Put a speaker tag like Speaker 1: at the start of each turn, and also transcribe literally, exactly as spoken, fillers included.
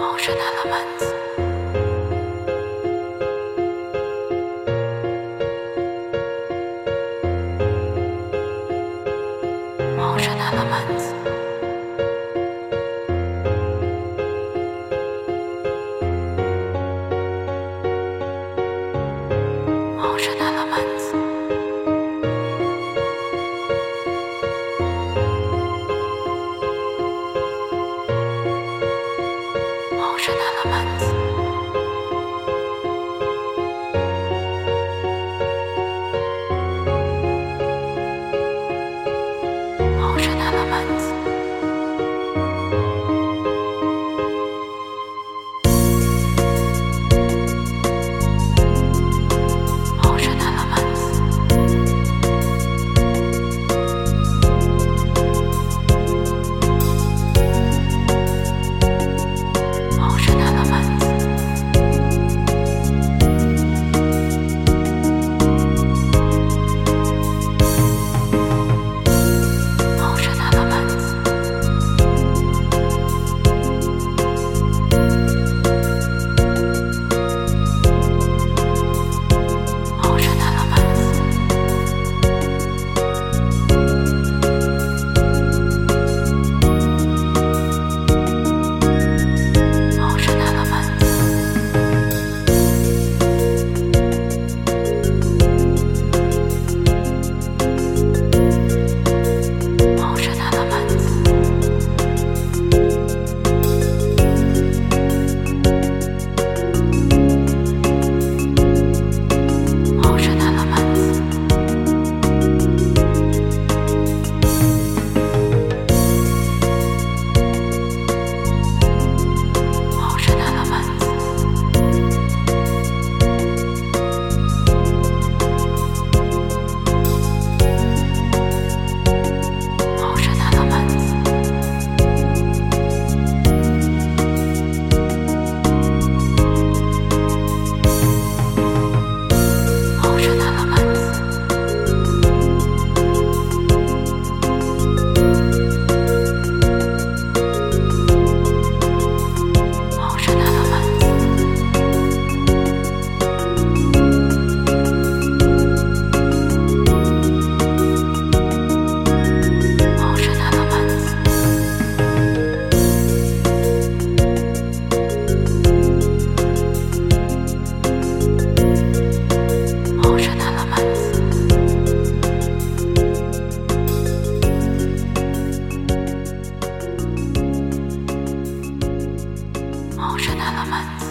Speaker 1: Emotional Elements. Emotional Elements. Emotional Elements. Emotional Elements. Emotional Elements. Emotional Elements. Emotional Elements. Emotional Elements. Emotional Elements. Emotional Elements. Emotional Elements. Emotional Elements. Emotional Elements. Emotional Elements. Emotional Elements. Emotional Elements. Emotional Elements. Emotional Elements. Emotional Elements.